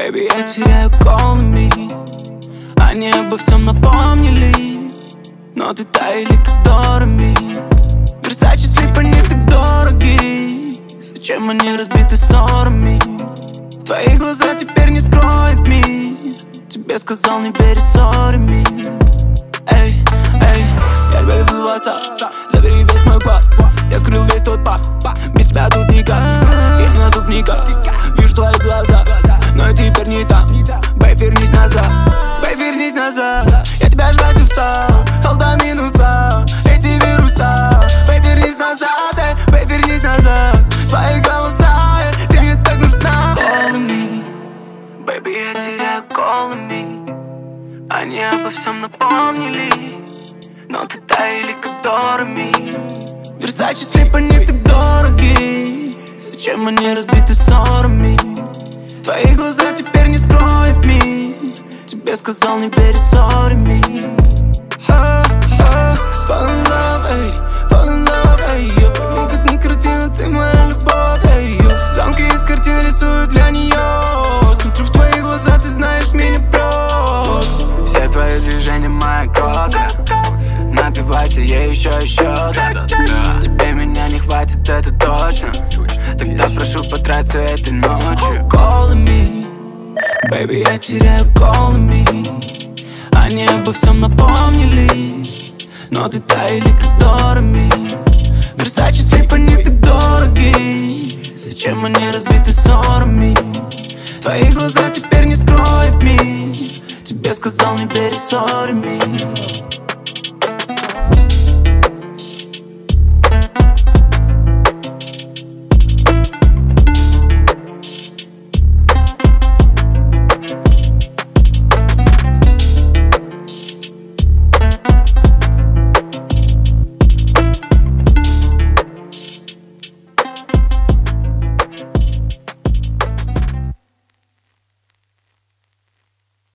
Baby, я теряю колами. Они обо всем напомнили, но ты таяли как Дорами. Версачи слипы не так дороги. Зачем они разбиты ссорами? Твои глаза теперь не скроют мир. Тебе сказал, не перессорами. Эй, эй, я тебя люблю в отца. Забери весь мой клад. Я скрыл весь тот пап. Без тебя тут никак, именно тут никак. Вижу твои глаза, но я теперь не там. Бэй, вернись назад, бэй, вернись назад. Я тебя ждать устал, холда минуса, эти вируса. Бэй, вернись назад, бэй, вернись назад. Твои голоса, ты мне так нужна. Call me, baby, я теряю колами. Они обо всем напомнили, но ты таяли как Дорами. Версачи слипы не так дороги. Зачем они разбиты ссорами? Твои глаза теперь не скроют мир. Тебе сказал, не перессорами. Fall in love, эй, fall in love, эй, йо. Ты как не картина, ты моя любовь, эй, йо. Замки из картин рисую для нее. Смотрю в твои глаза, ты знаешь, меня прет. Все твои движения моя кровь. Напивайся, я еще. Тебе меня не хватит, это точно. Тогда прошу потратиться этой ночью. Call me, baby, я теряю колами. Они обо всем напомнили, но ты таяли как Дорами. Версачи слипы не так дороги. Зачем они разбиты ссорами? Твои глаза теперь не скроют мир. Тебе сказал, не перессорами.